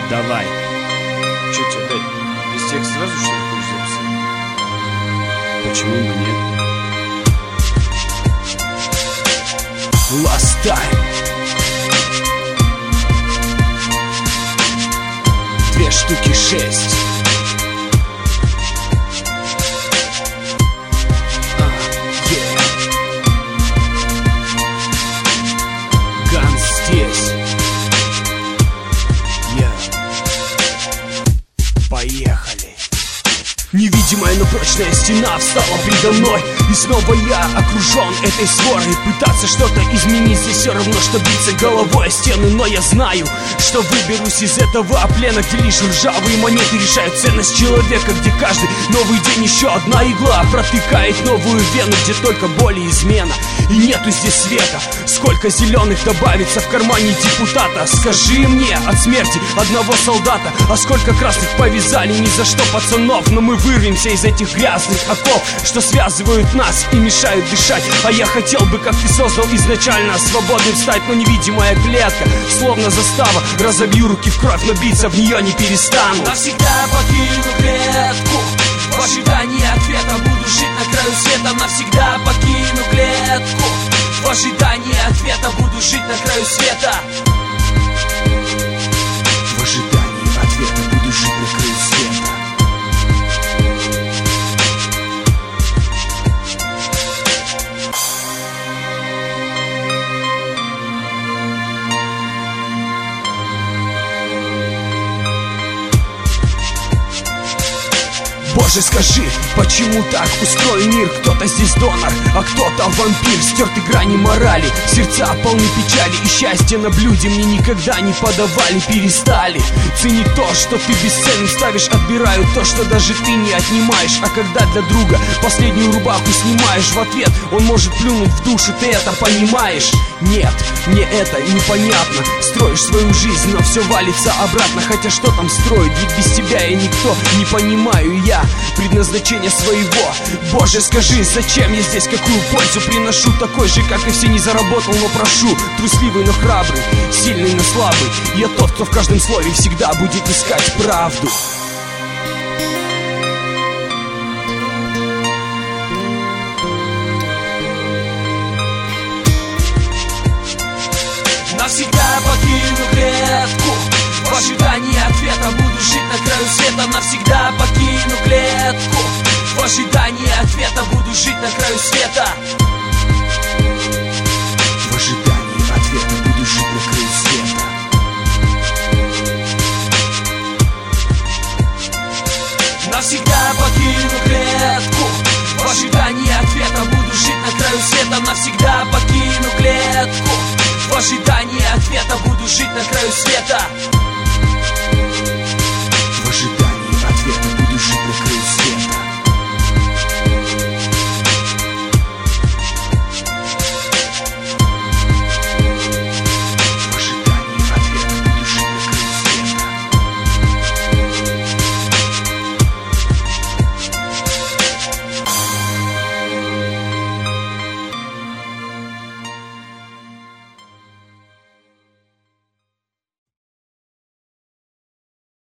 Давай. Че тебе дать? Без текста сразу что ли хочешь записать? Почему бы нет? Last time. 2 штуки 6. Ганс здесь. Поехали. Невидимая, но прочная стена встала предо мной, и снова я окружен этой сворой. Пытаться что-то изменить здесь все равно, что биться головой о стену. Но я знаю, что выберусь из этого плена, где лишь ржавые монеты решают ценность человека, где каждый новый день еще одна игла протыкает новую вену, где только боль и измена. И нету здесь света. Сколько зеленых добавится в кармане депутата? Скажи мне, от смерти одного солдата. А сколько красных повязали ни за что пацанов. Но мы вырвемся из этих грязных оков, что связывают нас и мешают дышать. А я хотел бы, как ты создал изначально, свободным стать, но невидимая клетка, словно застава. Разобью руки в кровь, но биться в нее не перестану. Навсегда покину клетку, в ожидании ответа буду жить на краю света. Навсегда покину клетку, в ожидании ответа буду жить на краю света. В ожидании ответа буду жить на краю света. Боже, скажи, почему так устроен мир? Кто-то здесь донор, а кто-то вампир. Стерты грани морали, сердца полны печали, и счастье на блюде мне никогда не подавали. Перестали ценить то, что ты бесценным ставишь. Отбирают то, что даже ты не отнимаешь. А когда для друга последнюю рубаху снимаешь, в ответ он может плюнуть в душу. Ты это понимаешь? Нет, мне это непонятно. Строишь свою жизнь, но все валится обратно. Хотя что там строить, ведь без тебя я никто. Не понимаю я предназначение своего. Боже, скажи, зачем я здесь, какую пользу приношу? Такой же, как и все, не заработал, но прошу. Трусливый, но храбрый, сильный, но слабый. Я тот, кто в каждом слове всегда будет искать правду. Навсегда покину клетку, в ожидании ответа буду жить на краю света. Навсегда покину клетку, в ожидании ответа буду жить на краю света. В ожидании ответа буду жить на краю света. Навсегда покину клетку, в ожидании ответа буду жить на краю света. Навсегда покину клетку, в ожидании ответа буду жить на краю света.